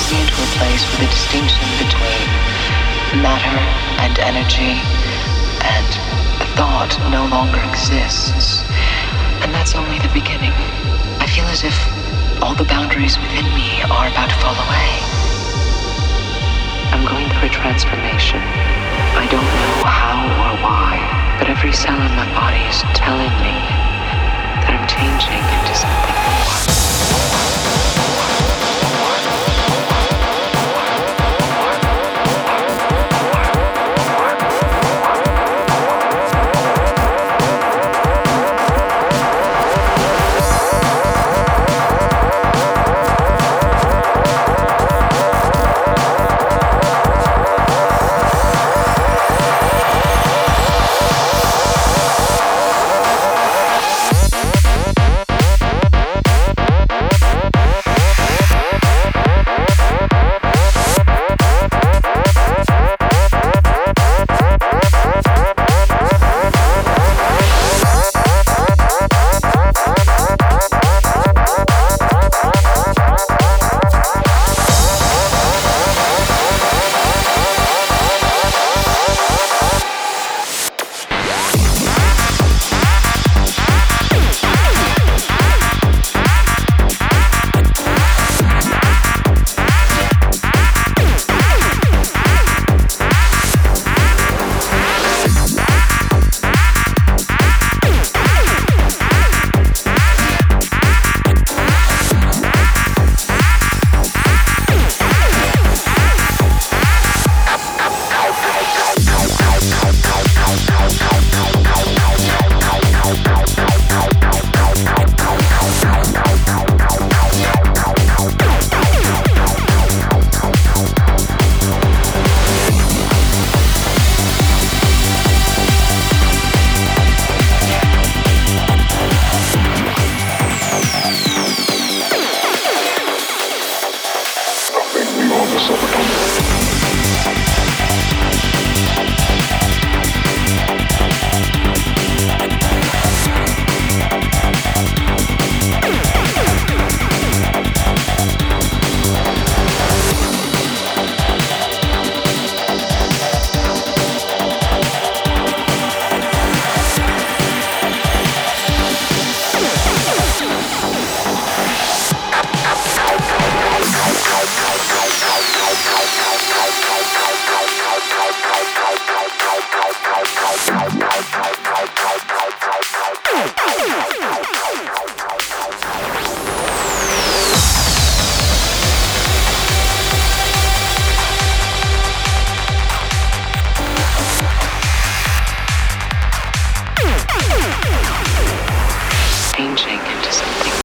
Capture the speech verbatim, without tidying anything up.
me into a place where the distinction between matter and energy and thought no longer exists. And that's only the beginning. I feel as if all the boundaries within me are about to fall away. I'm going through a transformation. I don't know how or why, but every cell in my body is telling me that I'm changing into something more.